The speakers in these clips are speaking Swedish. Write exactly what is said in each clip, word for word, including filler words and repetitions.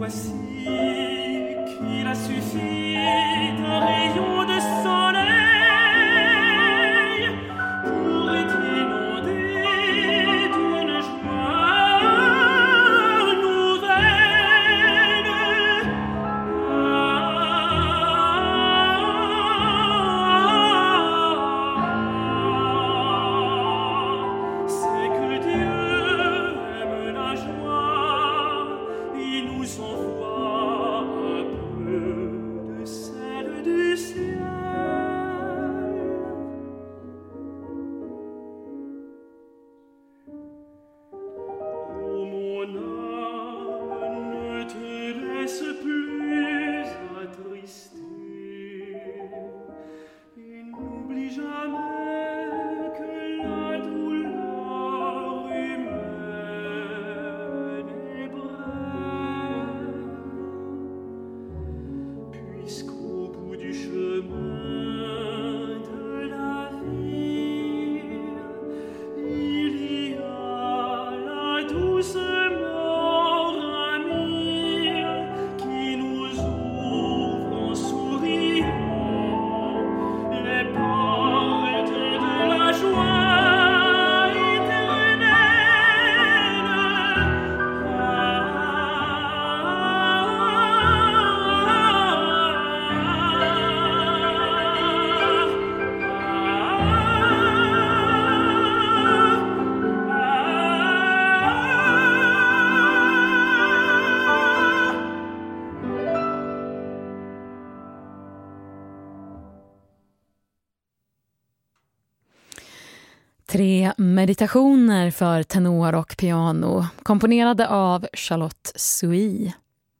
Tre meditationer för tenor och piano, komponerade av Charlotte Souy.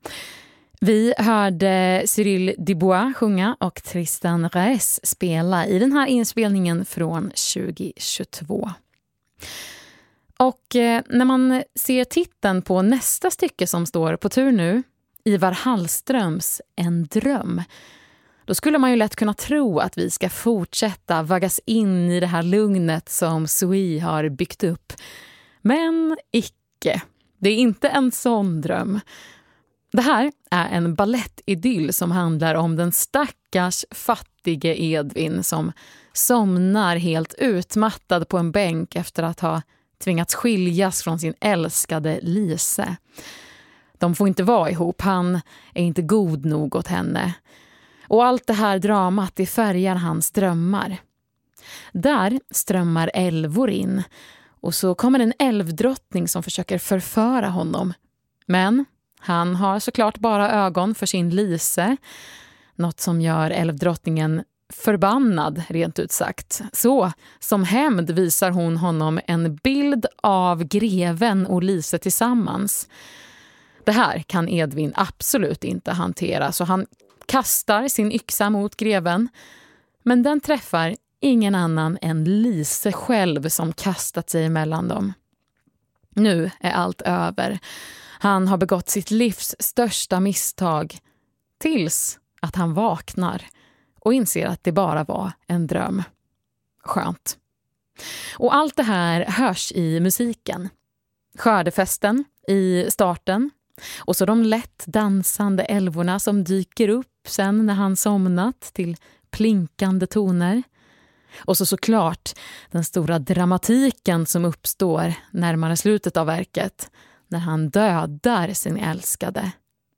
Vi hörde Cyril Dubois sjunga och Tristan Reis spela i den här inspelningen från tjugohundratjugotvå. Och eh, när man ser titeln på nästa stycke som står på tur nu, Ivar Hallströms En dröm, då skulle man ju lätt kunna tro att vi ska fortsätta vaggas in i det här lugnet som Souy har byggt upp. Men icke. Det är inte en sån dröm. Det här är en ballettidyll som handlar om den stackars fattige Edvin som somnar helt utmattad på en bänk efter att ha tvingats skiljas från sin älskade Lise. De får inte vara ihop, han är inte god nog åt henne. Och allt det här dramat, det färgar hans drömmar. Där strömmar älvor in och så kommer en älvdrottning som försöker förföra honom. Men han har såklart bara ögon för sin Lise, något som gör älvdrottningen förbannad rent ut sagt. Så som hämnd visar hon honom en bild av greven och Lise tillsammans. Det här kan Edvin absolut inte hantera, så han kastar sin yxa mot greven, men den träffar ingen annan än Lise själv som kastat sig emellan dem. Nu är allt över. Han har begått sitt livs största misstag tills att han vaknar och inser att det bara var en dröm. Skönt. Och allt det här hörs i musiken. Skördefesten i starten. Och så de lätt dansande älvorna som dyker upp sen när han somnat till plinkande toner. Och så såklart den stora dramatiken som uppstår närmare slutet av verket när han dödar sin älskade.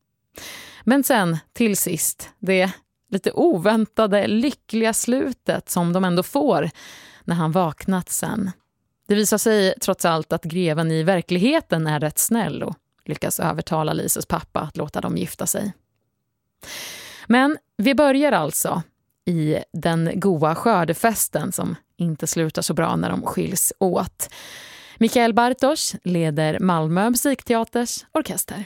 Men sen till sist det lite oväntade lyckliga slutet som de ändå får när han vaknat sen. Det visar sig trots allt att greven i verkligheten är rätt snäll och lyckas övertala Lises pappa att låta dem gifta sig. Men vi börjar alltså i den goa skördefesten som inte slutar så bra när de skiljs åt. Mikael Bartosz leder Malmö musikteaters orkester.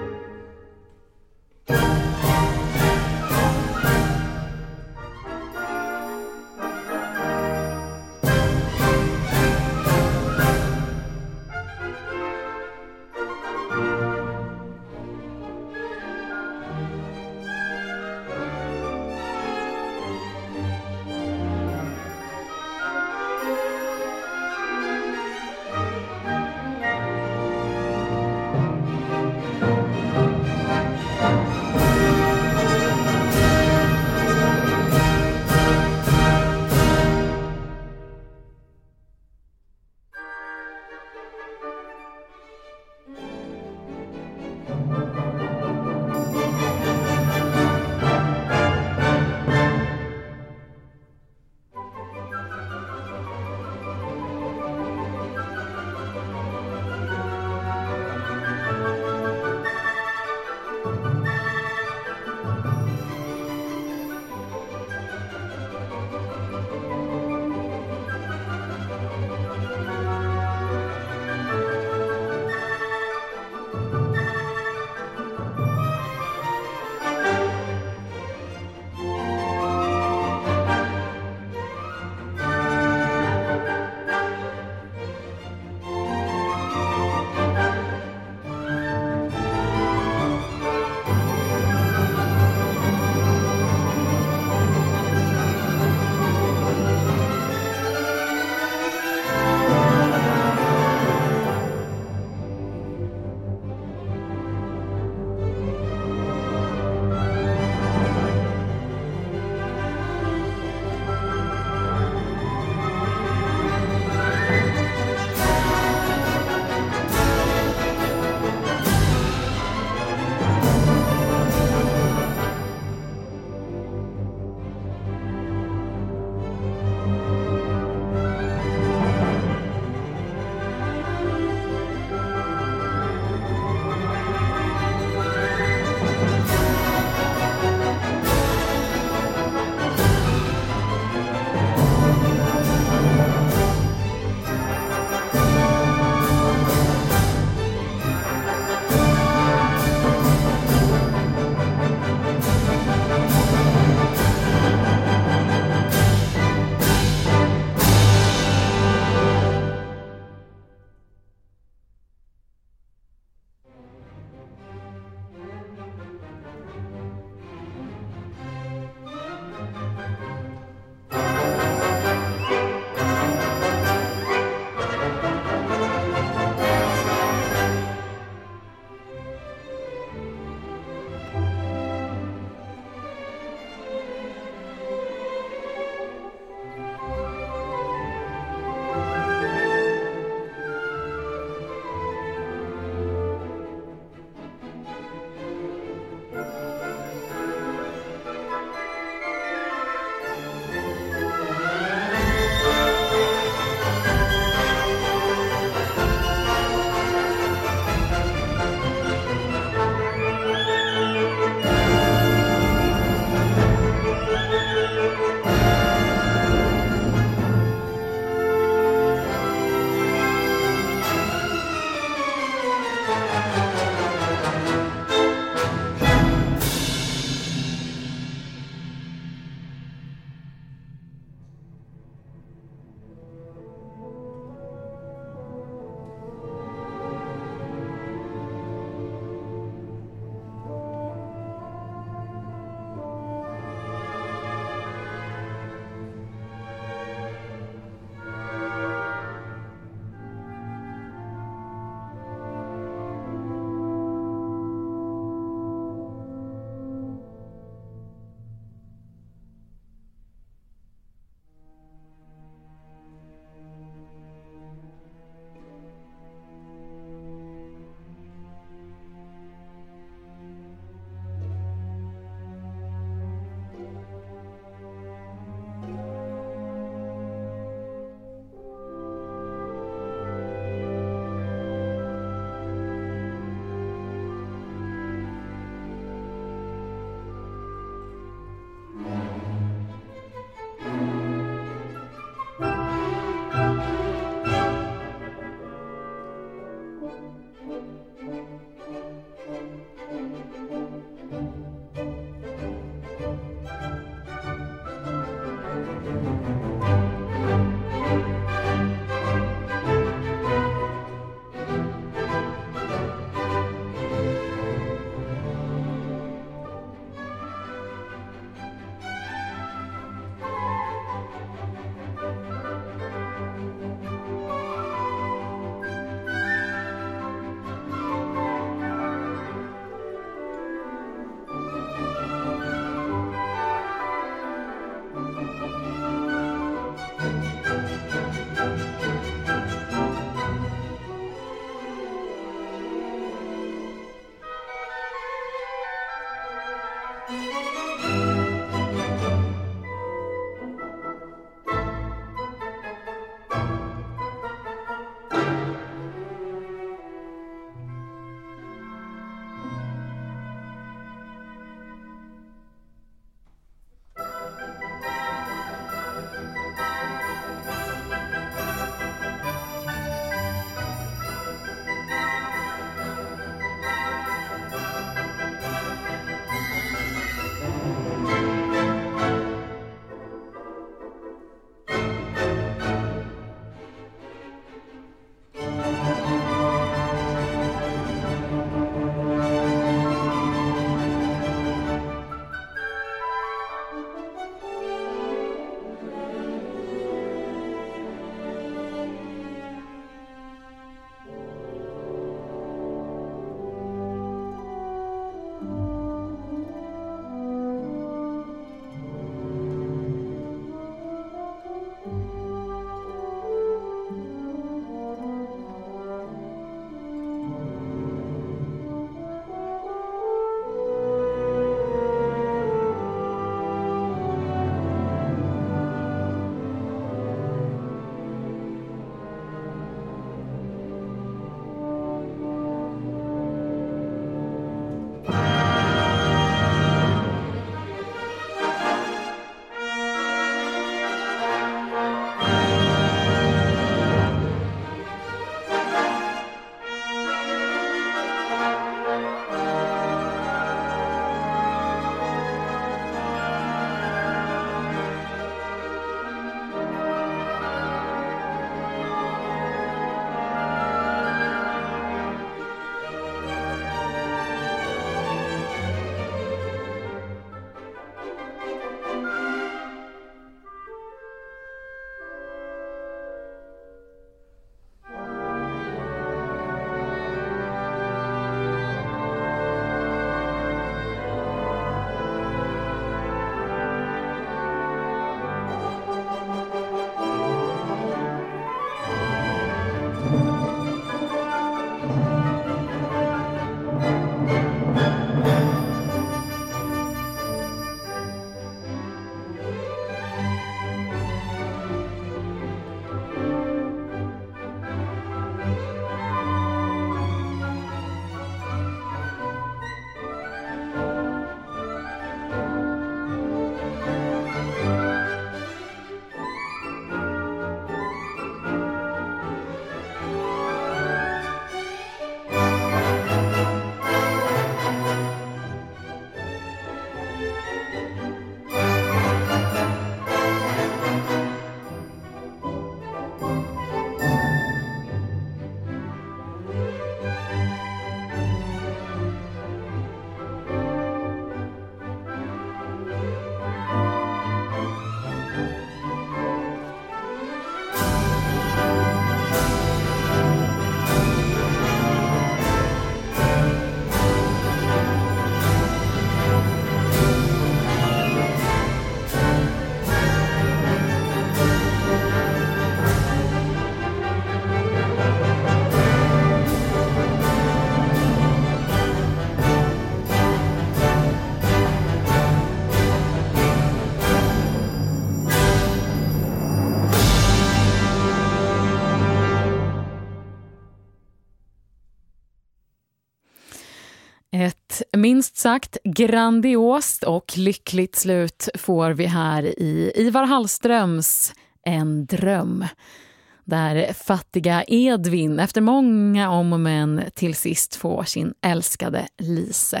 Ett minst sagt grandiost och lyckligt slut får vi här i Ivar Hallströms En dröm. Där fattiga Edvin efter många om och men till sist får sin älskade Lise.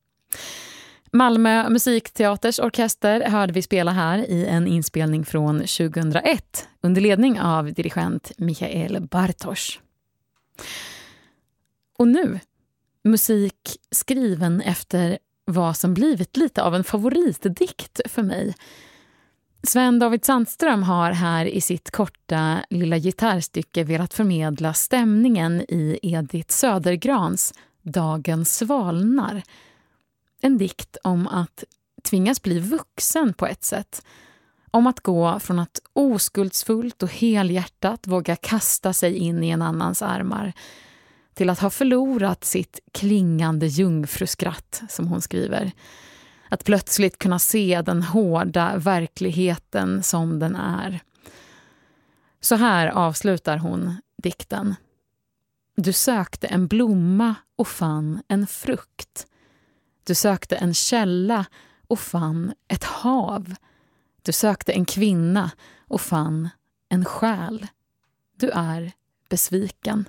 Malmö musikteaters orkester hörde vi spela här i en inspelning från tjugohundraett under ledning av dirigent Michael Bartosz. Och nu, musik skriven efter vad som blivit lite av en favoritdikt för mig. Sven David Sandström har här i sitt korta lilla gitarrstycke velat förmedla stämningen i Edith Södergrans Dagen svalnar. En dikt om att tvingas bli vuxen på ett sätt. Om att gå från att oskuldsfullt och helhjärtat våga kasta sig in i en annans armar till att ha förlorat sitt klingande jungfruskratt, som hon skriver. Att plötsligt kunna se den hårda verkligheten som den är. Så här avslutar hon dikten. Du sökte en blomma och fann en frukt. Du sökte en källa och fann ett hav. Du sökte en kvinna och fann en själ. Du är besviken.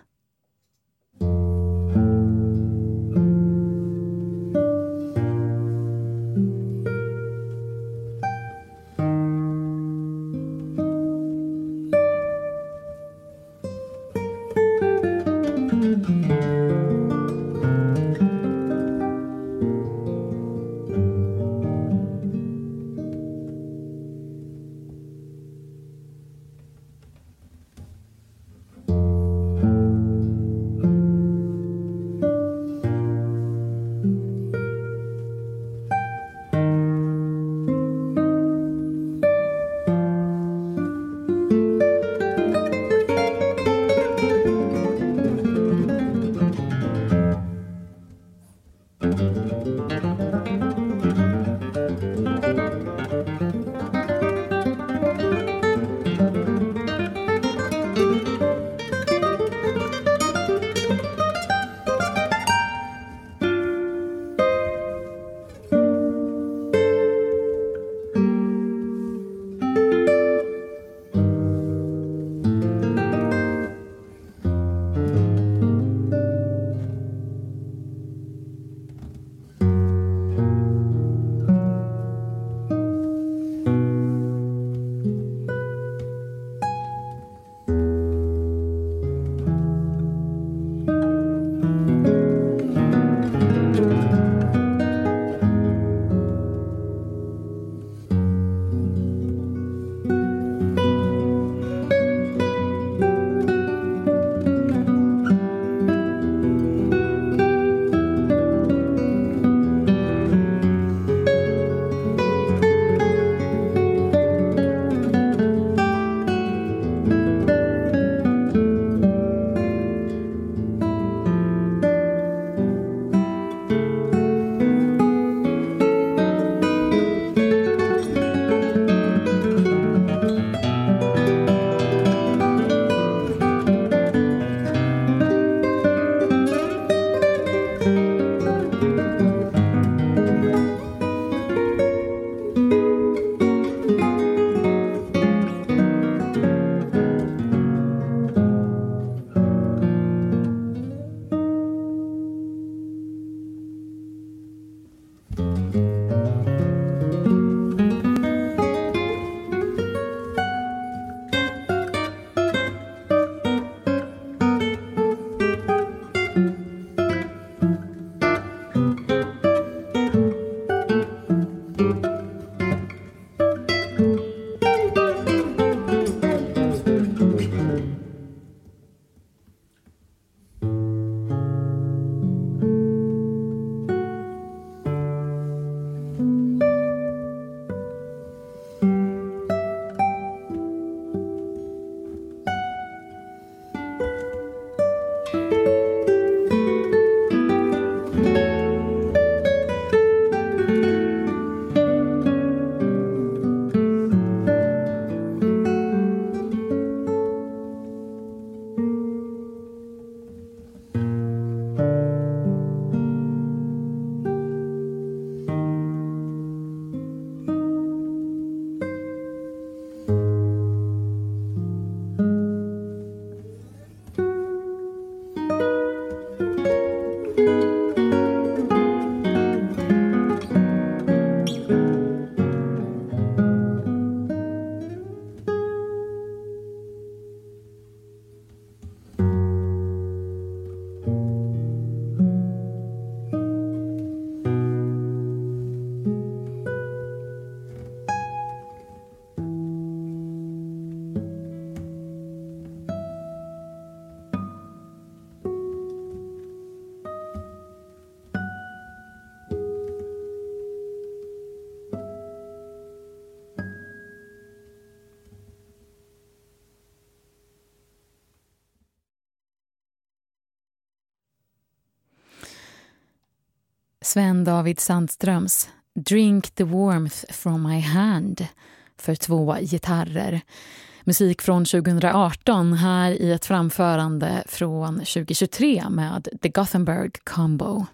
Sven David Sandströms Drink the warmth from my hand för två gitarrer. Musik från tjugohundraarton här i ett framförande från tjugohundratjugotre med The Gothenburg Combo.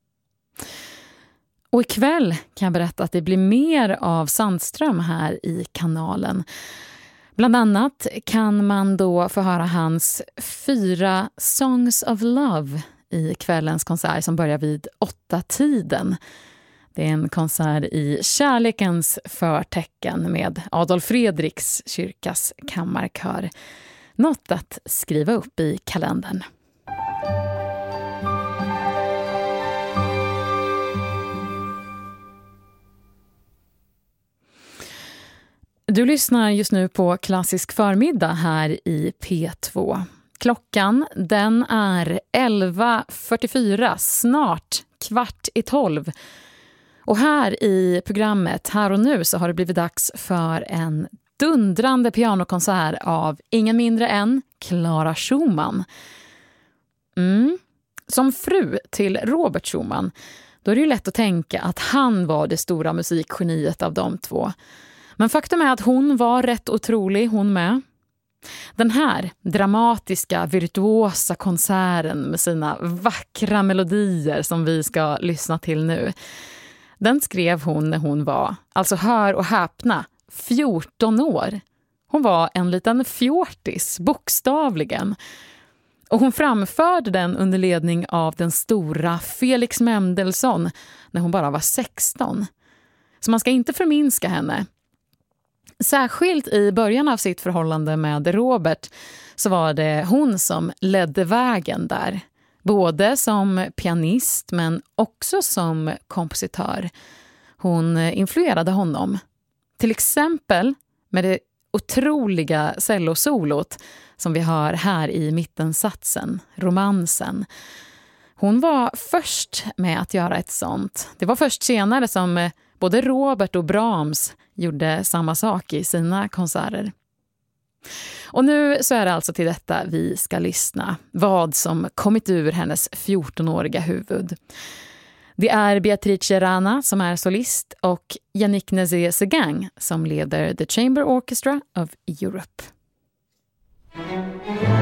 Och ikväll kan jag berätta att det blir mer av Sandström här i kanalen. Bland annat kan man då få höra hans fyra Songs of Love i kvällens konsert som börjar vid åtta tiden. Det är en konsert i kärlekens förtecken med Adolf Fredriks kyrkas kammarkör. Något att skriva upp i kalendern. Du lyssnar just nu på Klassisk förmiddag här i P två. Klockan den är elva fyrtiofyra, snart kvart i tolv. Och här i programmet, här och nu, så har det blivit dags för en dundrande pianokonsert av ingen mindre än Clara Schumann. Mm. Som fru till Robert Schumann, då är det ju lätt att tänka att han var det stora musikgeniet av de två. Men faktum är att hon var rätt otrolig, hon med. Den här dramatiska, virtuosa konserten med sina vackra melodier som vi ska lyssna till nu, den skrev hon när hon var, alltså hör och häpna, fjorton år. Hon var en liten fjortis, bokstavligen. Och hon framförde den under ledning av den stora Felix Mendelssohn när hon bara var sexton. Så man ska inte förminska henne. Särskilt i början av sitt förhållande med Robert så var det hon som ledde vägen där. Både som pianist men också som kompositör. Hon influerade honom. Till exempel med det otroliga cellosolot som vi hör här i mittensatsen, romansen. Hon var först med att göra ett sånt. Det var först senare som både Robert och Brahms gjorde samma sak i sina konserter. Och nu så är det alltså till detta vi ska lyssna. Vad som kommit ur hennes fjortonåriga huvud. Det är Beatrice Rana som är solist och Yannick Nézet-Séguin som leder The Chamber Orchestra of Europe.